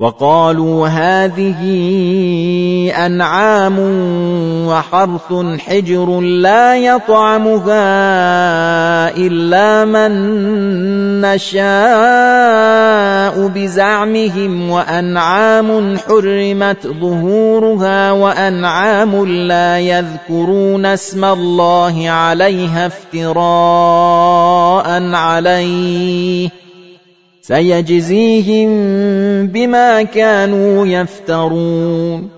وقالوا هذه أنعام وحرث حجر لا يطعمها إلا من نشاء بزعمهم وأنعام حرمت ظهورها وأنعام لا يذكرون اسم الله عليها افتراء عليه سيجزيهم بما كانوا يفترون